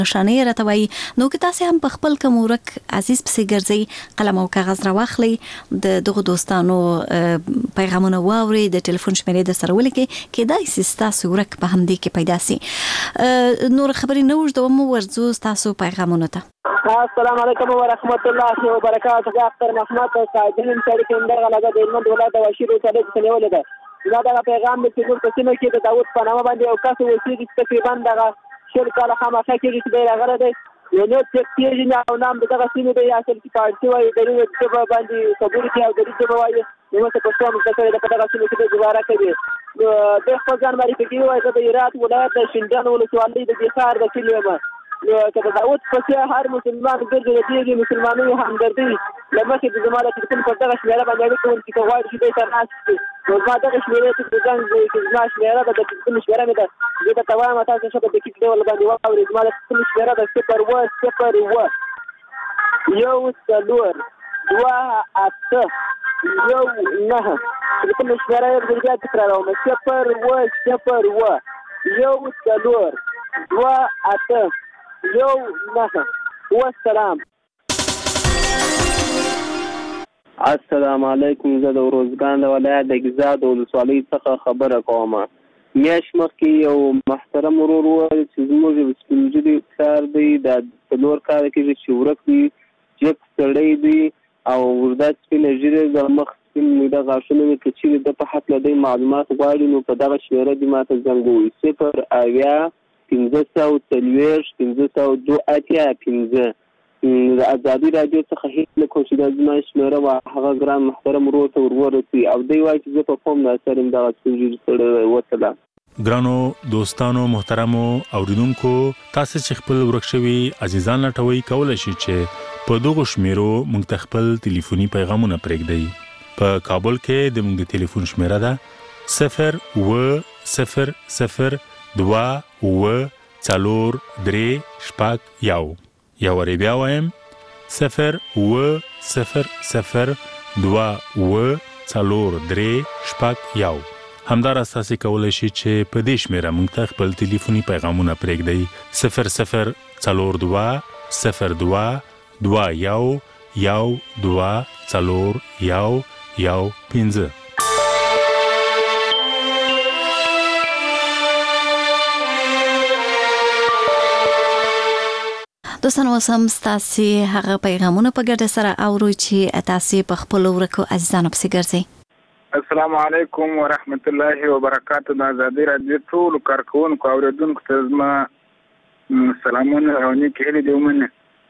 نشانې راته وایي. نو که تاسو هم په خپل کوم ورک عزیز پسې ګرځئ قلم او کاغذ راواخلئ د دغه دوستانو پیغامونه واورئ د ټلیفون شمیرې د سره ولیکئ کېدای شي ستاسو ورک په همدې کې پیدا سي. نور خبرې نه اوږدوم ورځو ستاسو پیغامونو ته. السلام علیکم ورحمت الله وبرکاته. ډاکټر محمد صادقین سړی کندر غلګه د علم ولادت او شیرو سره څنګه ولګه دا پیغام د څګور په سیمه کې د داوود په نامه باندې او کس وسیږي چې تقریبا دغه شل کاله خامخا کېږي چې دی راغلی دی یو نو تکتیږي نه او نام دغه سیمه دی اصل کې پارټي وایي د دې ژبه باندې خبرې کوي او د دې ژبه وایي نو څه په څوم څه د دغه سیمه کې دوباره کوي د خپل ځان باندې کوي وایي د هرات ولایت د شینډان ولسوالۍ د بخار د کلیمه که د داود په هر مسلمان ګرځي د دې مسلمانانو همدردي لمخې د زماله چې په دغه شمیره باندې کوم چې غواړي چې به تر ناس نو ما دغه شمیره چې څنګه چې زما شمیره د کوم شمیره مې ده د توام تاسو څه په دقیق ډول باندې واوري زماله کوم شمیره د 0 یو څلور 2 8 یو نه کوم شمیره د بیا تکراروم 0 یو څلور 2 8 یو نه. والسلام. السلام علیکم. زه د روزګان د ولایت د ګیزاد ولسوالۍ څخه خبره کوم. میاشت مخکې یو محترم ورور وویل چې زموږ سپین ږیري پلار دی دا څلور کاله کېږي چې ورک دی جګ سړی دی او ورده سپینه ږیره د مخ سپین موده غاښونه مې که چیرې د په هکله دی معلومات غواړي نو په دغه شمیره دې ما ته زنګ ووایي 0 502 5 د ازادي رادیو څخه هیڅ نه کوم چې د زما شمیره وه هغه ګران محترم ورور ته ورورسي او دی وایي چې زه په قوم ناصر یم دغه سپین ږیري سړی وسله. ګرانو دوستانو محترمو اوریدونکو تاسو چې خپل ورک شوي عزیزان لټوي کولی شئ چې په دغو شمیرو موږ ته خپل ټلیفوني پیغامونه پرېږدئ. په کابل کې د موږ د ټلیفون شمیره ده 0 یا وری بیا وایم 0 همدارس تاسو کولی شئ چې په دې شمیره موږ ته خپل ټلیفوني پیغامونه پرېږدئ 00221 دوستانو سم ستاسو هغه پیغامونه په ګډه سره اورو چې تاسو په خپل ورکو عزیزانو پسې ګرځئ. السلام علیکم ورحمت الله وبرکاته. د ازادي رادیو ټول کارکونکو اوریدونکو ته زما سلامونه او نیک هیلې دې ومنه.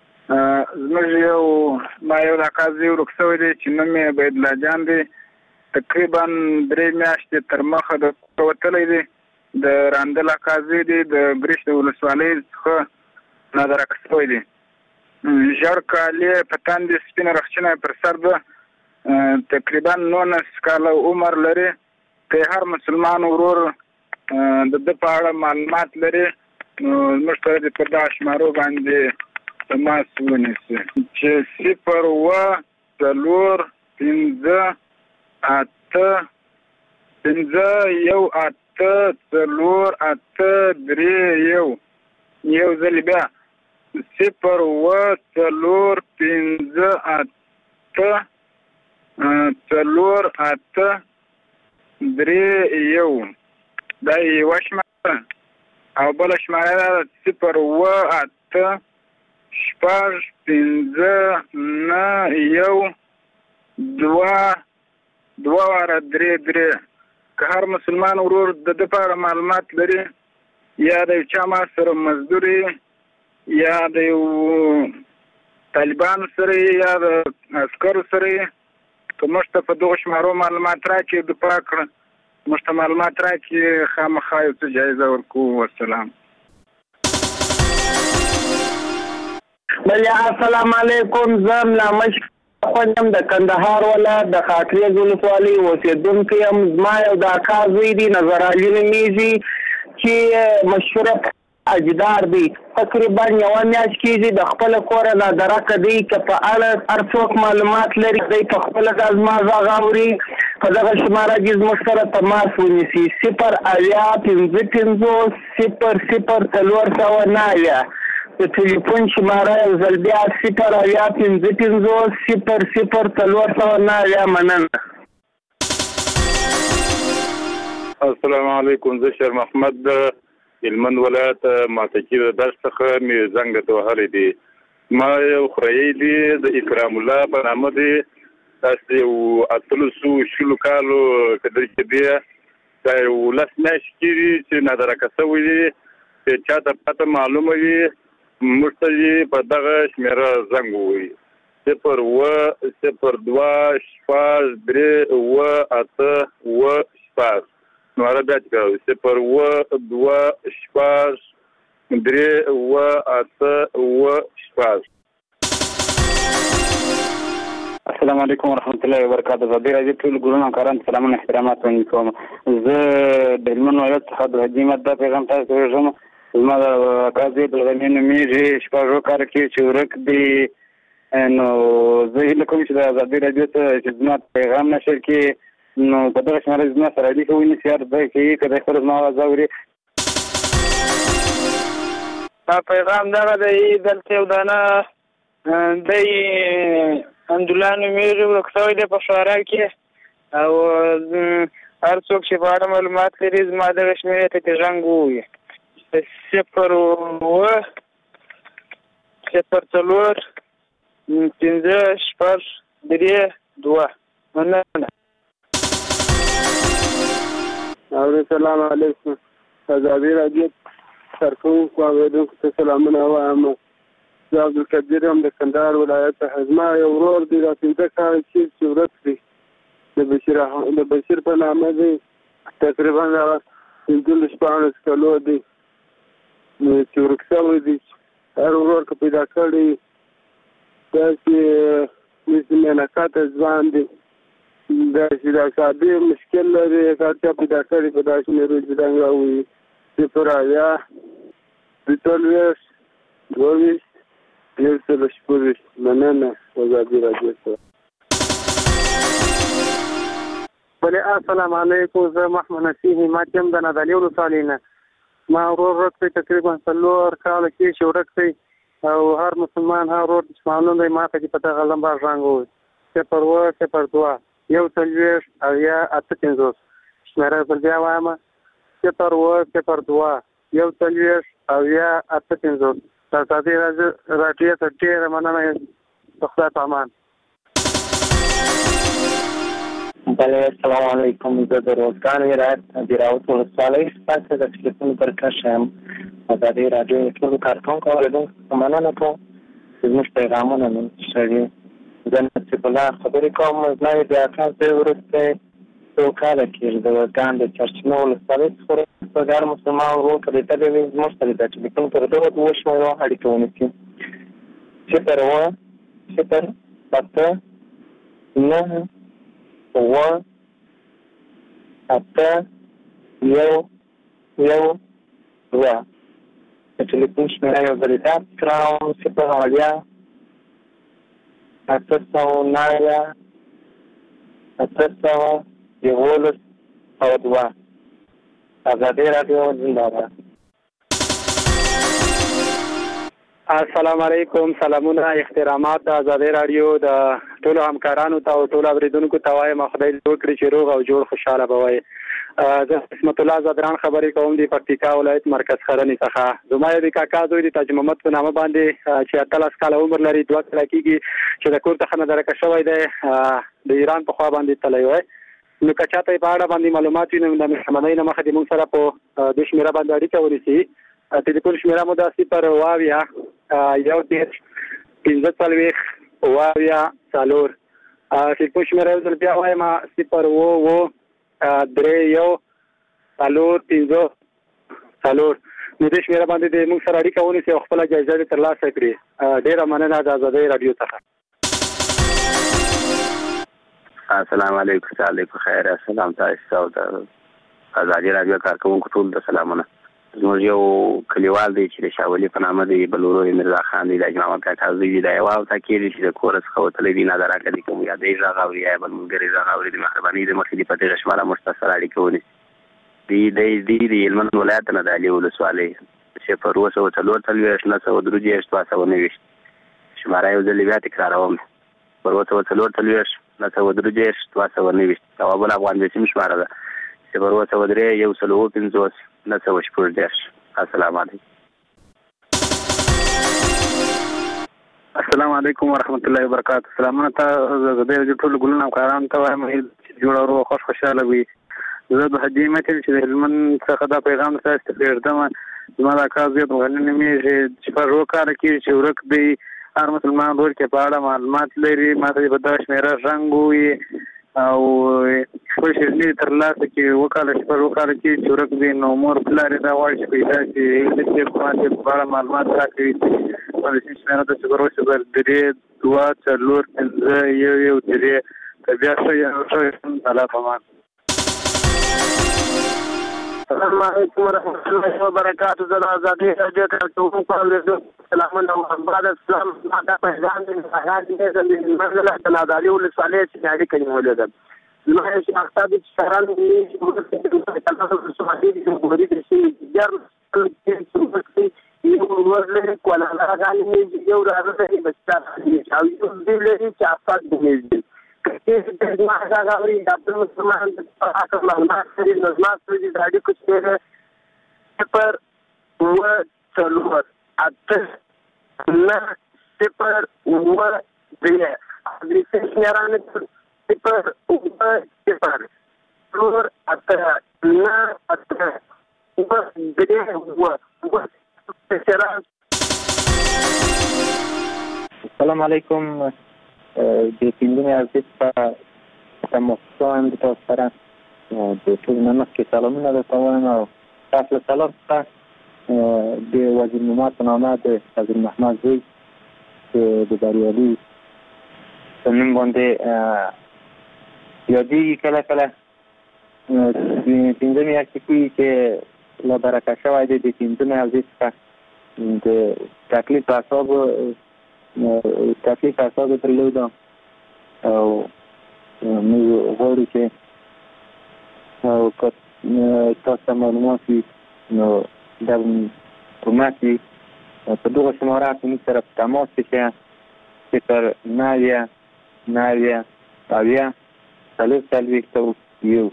زموږ ما یو د قاضي ورک شوی دی چې نوم یې عبیدالله جان دی تقریبا 3 میاشتې تر مخه د وتلی دی د راندله قاضي دی د ګریش د ولسوالۍ څخه نادرک شوی دی ژړ کالې په تاندې سپینه رخچینه پر سر ده تقریبا 19 کاله عمر لري که هر مسلمان ورور د ده په اړه معلومات لري موږ ته د په دغه شمارو باندې تماس ونیسي چې 0 4 5 8 یو ځل بیا 0 4 5 8 دا یوه شماره او بله شماره ده 0 8 6 5 9 2 واره 3 که هر مسلمان ورور د ده په اړه معلومات لري یا د یو چا ما سره مزدوري یا د یو طالبانو سره یا د عسکرو سره که موږ ته په دغو شمارو معلومات راکړي دفاع کړه موږ ته معلومات راکړي خامخا یو څه جایزه ورکوو. والسلام. بله السلام علیکم. زه ملا مشک خوندم د کندهار ولایت د خاکریز ولسوالۍ اوسېدونکی یم. زما یو د اکا زوی دی نظر علي نومیږي چې مشهوره اجدار دی تقریبا یوه میاشت کېږي د خپله کوره نادرکه دی که په اړه هر څوک معلومات لري دی په خپله دا زما غږ اوري په دغه شماره کې زموږ سره تماس ونیسي 0 اویا 55 0 0 409 د ټلیفون شماره یو ځل بیا 085500409 مننه. السلام علیکم. زه شیر محمد د هلمند ولایت ماتکي د درس څخه مې زنګ ته وهلی دی. ما یو خوريي دی د اکرام الله په نامه دی. تاسو یو 800 کالو کډر کې دی دا یو لاس نش کیږي چې نادرکه سوی دی چې چاته پته معلومه وي مشتری په دغه شمیره زنګ ووي 012 نو عربی کوي 012 السلام علیکم ورحمت الله وبرکاته. د دې راځي ټول ګورونو کاران سلامونه احترامات وکوم. زه د هلمند ولایت څخه د حاجي مده پیغام تاسو ورژم. زما د قاضي بلغمین میږي شپږو کار کې چې ورک دی نو زه هیله کوم چې د ازادي رادیو ته چې زما پیغام نشر کې نو په دغه شماره زما سره اړیکه ونیسي هر ځای کې کله خپل زما आवाज اوري. پیغام دغه دی دلته یو دانه دی اندولانو میږي ورکوي د پښوارا کې او هر څوک چې په اړه معلومات لري زما دغه شمیرې ته زنګ ووهي 0-4-5-6-3-2 مننه. السلام علیکم. ازادي رادیو کارکوونکو اوریدونکو ته سلامونه وایم. زه عبدالقدیر یم د کندهار ولایت څخه. زما یو ورور دی دا 15 کاله چې ورک دی د بشیر په نامه دی تقریبا 15 کالو دی چې ورک شوی دی. هر ورور که پیدا کړی داسې مینکاته ځوان دی داسې د اعصابي مشکل لري که هر چا پیدا کړی په داسې شمیرو چې زنګ راووهي 0-22 مننه. ازادي رادیو ته بله. السلام علیکم. زه محمد نصیح حمایت یم د نادعلي ولسوالۍ نه. ما ورور ورک دی تقریبا 4 کاله کې چې ورک دی او هر مسلمان هر ورور چې معلوم دی ما ته چې په دغه لمبه زنګ ووهي 0-2 1-8-50 شمیره بل بیا وایم 0-2 1-8-50. ازادي رادیو ته ډېره مننه. په خدای په امان. بله. السلام علیکم. زه د روزګان ولایت د راوت ولسوالۍ څخه د ټلیفون پرکش یم. ازادي رادیو ټولو کارکوونکو اوریدونکو ته مننه کوم چې زموږ پیغامونه مې شریک. زه نصیب الله خبرې کوم. زما د اکاونټ وروسته 2 کاله کېږي د روزګان د چرچینو ولسوالۍ څخه ورور مسلمان ورور ته لیدلی وي زموږ سره د ټلیفون پر دغه 2 شمیرو اړیکه ونیسي 0-7-9-1-8-1-1-2 د ټلیفون شمیره یو ځل یاد کړم 0-8-9-8-1-2 ازادي رادیو زنده‌باد. السلام علیکم. سلامونه احترامات د ازادي رادیو د ټولو همکارانو ته او ټولو اوریدونکو ته وایم خدای دې وکړي چې روغ او جوړ خوشاله به وي. زه اسمت الله زدران خبرې کوم د پکتیکا ولایت مرکز خرنې څخه. زما د کاکا زوی د تاج محمد په نامه باندې چې 13 کاله عمر لري 2 کاله کېږي چې د کور څخه نادرکه شوی دی د ایران په خوا باندې تللی وی. نو که چاته په اړه باندې معلومات وي نو د مهربانۍ نه مخکې موږ سره په دې شمیره باندې اړیکه ونیسي. ټلیفون شمیره مو دا 0-15-4 ټلیفون شمیره یو ځل بیا وایم 0-3-4 نو دې شمیره باندې د موږ سره اړیکه ونیسي او خپل جایزه ترلاسه کړي. ډېره مننه د ازادي رادیو څخه. السلام علیکم. وعلیکم خیر. السلام تاسو ته ازادي رادیو کارکوونکو ټول ته سلامونه. زموږ یو کلیوال دی چې د شاولي په نامه دی بلورو مرزا خان دی د اجماع کاکا زوی دی یو او تاکید چې د کور څخه وتلی دی نادرکه دی کوم یادې راغ اوري یا بل ملګری راغ اوري د مهرباني د مخې دی په دې شماله مختصر اړیکه ونیسي. دی هلمند ولایت نادعلي ولسوالۍ 0 243 923 229 شماره یو ځل بیا تکراروم 0 243 923 229 توابل افغان د سیم شماره ده 0 243 150 السلام علیکم. السلام علیکم ورحمت الله وبرکاته. سلامونه ته د ټول ګلونو همکارانو ته وایم جوړ او خوشاله وي. زه د حجي متل چې د هلمند څخه دا پیغام تاسو ته پرېږدم. زما دا کار زیات غننه مې چې په روکار کې چې ورک دی هر مسلمان ورور کې په اړه معلومات لري. ماته به دا شمیره رنګ وي او خپل شرنی تر لاسه کې وکاله چې په روکار کې چې ورک دی نو مور پلار دا وایي چې پیدا چې د دې په اړه معلومات راکوي. د شمیره د 0 2 4 5 1 3 بیا څه الله پامان. السلام علیکم ورحمۃ اللہ وبرکاتہ. زه د ازادي راډیو کارکونکو په سلامونه او بعد السلام دا پیغام دی هغه د منځله تنادالي ولسوالۍ چې اړیکه نیولې ده. زما چې اختاب چې سهران دی چې تاسو سمادي د جمهوریت رئیس جمهور یو ورله کوله هغه یو راځي بچا او یو دې لري چې افاد دی چې د ما هغه غوړي د مسلمان په حق معلومات لري نو ما څه د اړیکو څخه پر و څلور اته نه پر و دې د سیارانه پر و پر څلور اته نه اته و دې و السلام علیکم. د پیندنې ارزښت په تماسوان د تاسو سره د ټول نمک کې سلامونه درته وایم او تاسو له سلام څخه د وزیر نعمت په نامه د وزیر محمد زوی چې د بریالي په نوم باندې یادېږي کله کله پنځه میاشتې کېږي چې له برکه شوی دی د پیندنې ارزښت څخه د تکلیف اعصاب درلوده او موږ غواړو چې تاسو ته معلومات وي نو دا کومک وي په دغه شماره کې موږ سره په تماس کې 0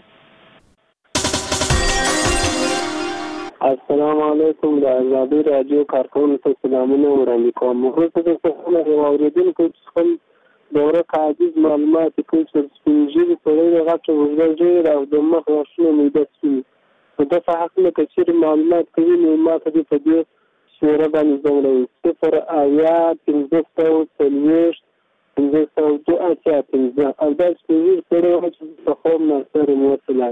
السلام علیکم. د ازادي راډیو کارکونکو ته سلامونه وړاندې کوم. وروسته د څه اوریدونکو خپل دوره عاجز معلومات کوي چې سپینجری په لري غاټه وزګر او د مخ راشنه میده سپین په دغه حق له کچیر معلومات کوي نو ماته په دې شوره باندې زموږ 0 آیا 15 15 او دا سپینجری په لري چې په خو نه سره موصله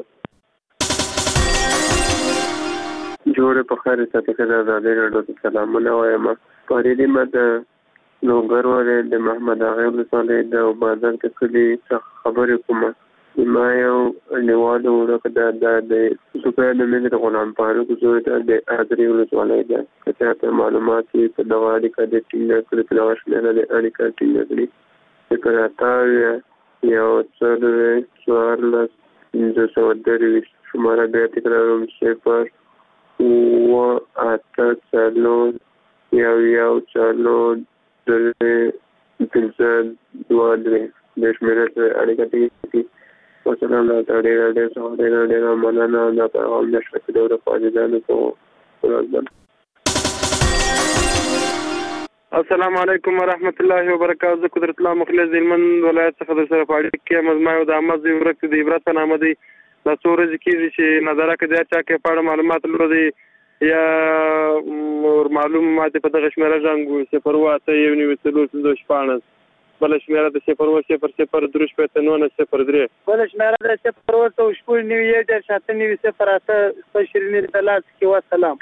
جوړه په خیر ساتي کړه. د ډېر سلامونه وایم. پرېدې مده نوګر ولې د محمد اغه ولسوالۍ د بازار کې کلی څخه خبرې کوم. ما یو نیواله ورکه د سپه د ملي غلام فاروق زوی د ازري ولسوالۍ د کته معلومات په دغه اړیکه د ټینګ کړل په لور شمېره د اړیکه ټینګ کړل چې کراته یو څلور 4 شماره د تکراروم 0 و اته څلور یو څلور پنځه دوه درې د شمېرې اړیکه دي. وسلام الله ډېر مننه دا پیغام د شپې د فاجدانو په السلام علیکم ورحمت الله وبرکاته. قدرت الله مخلص د هلمند ولایت څخه د سره پاړې کې مزما او د احمد زی ورک د عبرت په نامه دی. دا څو ورځې کېږي چې نظره کې د چا کې په اړه معلومات لري یا معلومات په دغه شمیره ژوند 0 اته 1 4 بل شمیره د 0 0 0 دروش په 9 0 3 بل شمیره د 0 او شپږ 9 د 7 0 اته شرینې د لاس کې وسلام.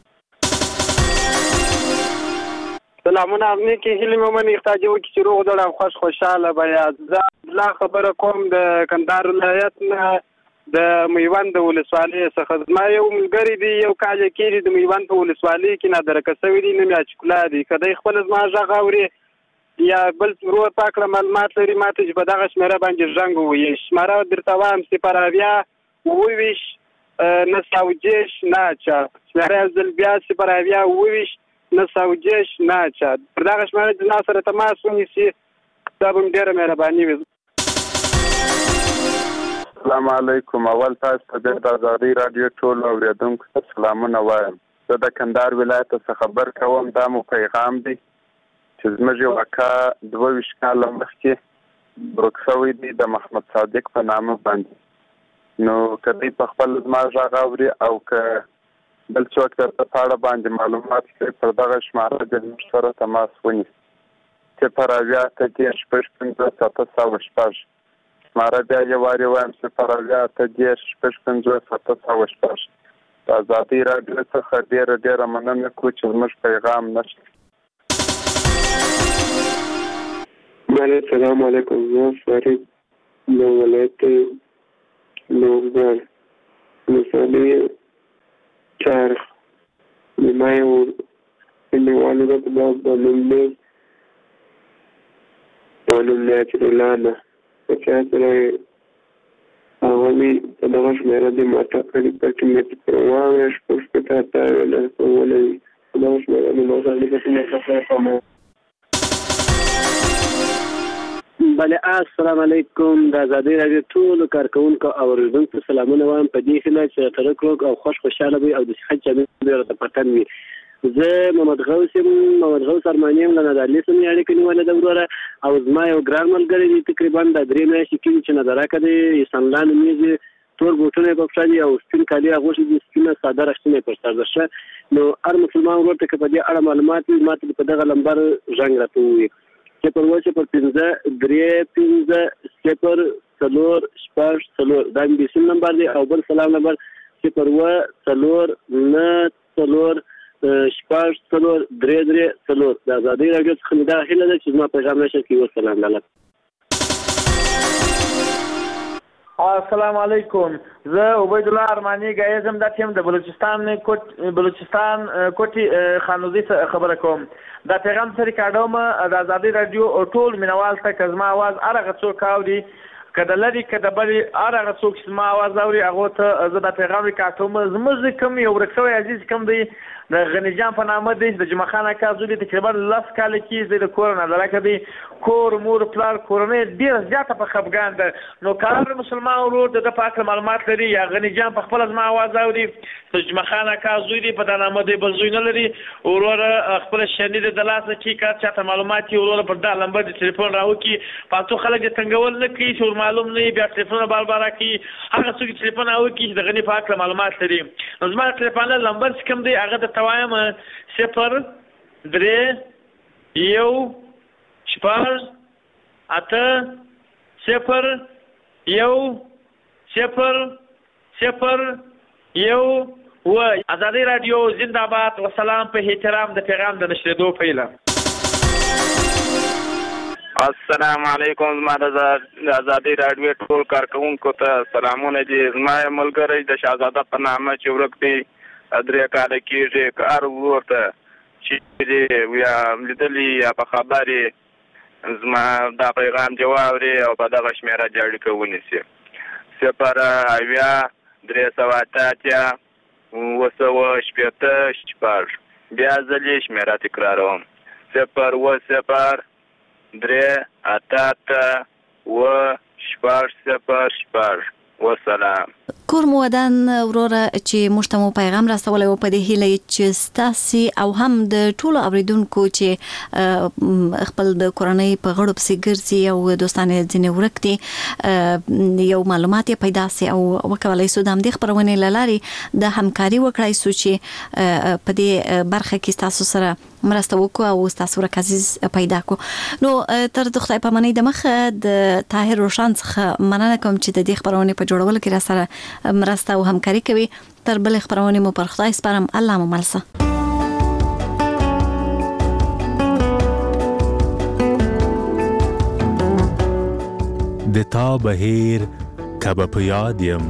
سلامونه امني کې هیله مې من احتاجو کې چې روغ دړم خوشاله بیا لا خبره کوم د کندهار ولایت نه د میوند ولسوالۍ څخه. ما یو ملګری دی یو کال کې د میوند په ولسوالۍ کې نه درکسوي دي نه میاچ کلا دي کله خپل زما ژغ اوري یا بل ورو پاکله معلومات لري ماته چې په دغه شمیره باندې ژوند وي شمیره درته وایم 0 20 9 9 شمېره یو ځل بیا 0 9 9 پر دغه شمېره د ما سره تماس ونیسي دا به ډېره مهرباني وي. السلام علیکم. اول تاسو ته د آزادۍ رادیو ټول اوریدونکو ته سلامونه وایم. زه د کندهار ولایت څخه خبر کوم. دا مو پیغام دی چې زموږ یو اکا 22 کاله مخکې ورک شوی دی د محمد صادق په نامه باندې. نو که دوی په خپل زما غږ اوري او که بل څوک درته په اړه باندې معلومات کوي پر دغه شماره د موږ سره تماس ونیسي. 080 ماره بیا یو واري وایم 080 د آزادۍ رادیو څخه ډېره مننه کوو چې زموږ پیغام نشته. السلام علیکم. زه فرید د ولایت لوګر مثالي چارخ ما یو نوالو د په نوم دی په نوم نیچرلانا چې سره هغه مې په دغه شمېره د ماته کړي چې مې پر واورې شپږ ته نه ولې دغه شمېره د ماته کړي. بله السلام علیکم. د آزادۍ رادیو ټولو کارکوونکو او اوریدونکو سلامونه وایم په دې هیله چې ترک روغ او خوشحاله وي او د صحت جامې ډېره پټن وي. زه محمد غوث ارماني یم له نادعلي سره مې اړیکه نیولې ده وروره او زما یو ګران ملګری دی تقریبا د 3 میاشتې کېږي چې نظراکه دی احسانالله نومیږي. تور بوټونه یې په پښه دي او سپین کالي اغوښتي دي سپینه ساده رښتینه یې په سر ده ښه. نو هر مسلمان ورور ته که په دې اړه معلومات وي ما ته په دغه نمبر زنګ راته ووایي 0 دا انګلیسي نمبر دی او بل سلام نمبر 0 د آزادۍ رادیو څخه مې دا هیله ده چې زما پیغام نشر کړي. والسلام علیکم. السلام علیکم. زه عبیدالله ارماني ګایزم دا ټیم د بلوچستان کوټي خانوزي خبره کوم. دا پیغام سره کاډوم د آزادۍ رادیو ټول مینوال ته که زما आवाज هغه څوک اوري که د لرې که د بلې هغه څوک چې زما आवाज اوري هغو ته زه دا پیغام ریکاټوم. زموږ کوم یو ورک شوی عزیز کوم دی د غني جان په نامه دی د جمعه خان اکا زوی دی تقریبا 10 کاله کې زه د کور نه لرکه دی کور مور پلار کورنۍ ډېره زیاته په خفګان ده. نو کار مسلمان ورور د په اړه معلومات لري یا غني جان په خپل زما आवाज اوري د جمعه خان اکا زوی دی په دا نامه دی بل زوی نه لري ورور خپل شنید د لاسه چې کار چاته معلومات ورور پر دا نمبر د ټلیفون راوکی پاتو خلک د څنګهول نه کوي چې معلوم نه بیا ټلیفون بار کوي هغه څوک ټلیفون راوکی د غني په اړه معلومات لري. نو زما ټلیفون نمبر کوم دی هغه د توایم 0 3 1 شپږ 8 0 1 0 0 1 و آزادۍ رادیو زنده‌باد و سلام په احترام د پیغام د نشریدو پیله. السلام علیکم. زما د آزادۍ رادیو ټول کارکوونکو ته سلامونه دي. زما ملګری د شهزاده په نامه چې ورک دی 3 کاله کېږي که هر ورور ته چې یا لیدلي یا په خبرې زما دا پیغام دې واوري او په دغه شمېره دې اړیکه ونیسي 0 380 9 بیا ځلې شمېره تکراروم 0 3 والسلام. کور مودان وروره چې مشتمو پیغام راستولې و په دې هیله چې ستاسي او هم د ټولو اوریدونکو چې خپل د کورنۍ په غړو پسې ګرځي او دوستانه ځینې ورکتي یو معلومات پیدا سي او وکولای سو د همدې خبرونه لاري د همکاري وکړای سو چې په دې برخه کې تاسو سره مرسته وکړو او تاسو راکازیز پیدا کو. نو تر د خدای په منۍ د مخه د طاهر روشن څخه مننه کوم چې د دې خبرونه په جوړولو کې را سره مرسته او همکاري کوي. تر بل خبرونه مو پر خدای سپارم. الله مو ملسه. د تا بهیر کبه په یاد یم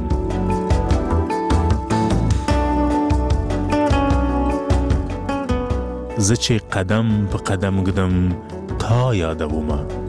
زه چې قدم په قدم ګدم تا یادومه